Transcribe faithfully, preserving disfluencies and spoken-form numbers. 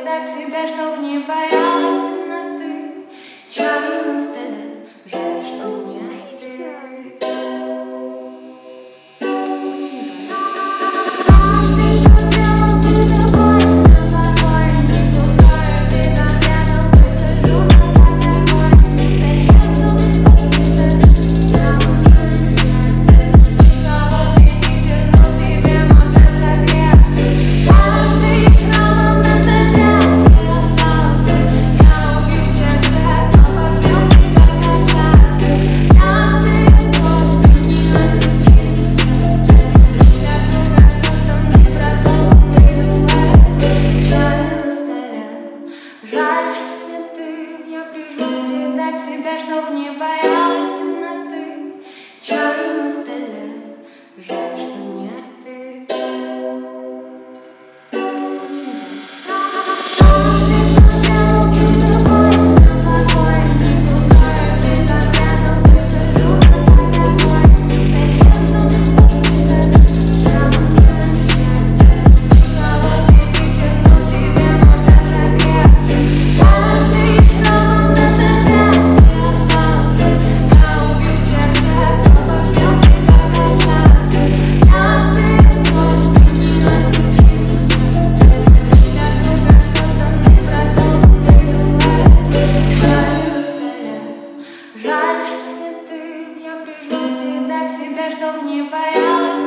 так себя, чтоб не боялась темноты. Чай на столе, жаль, что нет ты. Жаль, что не ты, я прижму тебя к себе, чтоб не боялась темноты. Чай на столе, жаль, что не ты. Жаль, что не ты, я прижму тебя к себе, чтоб не боялась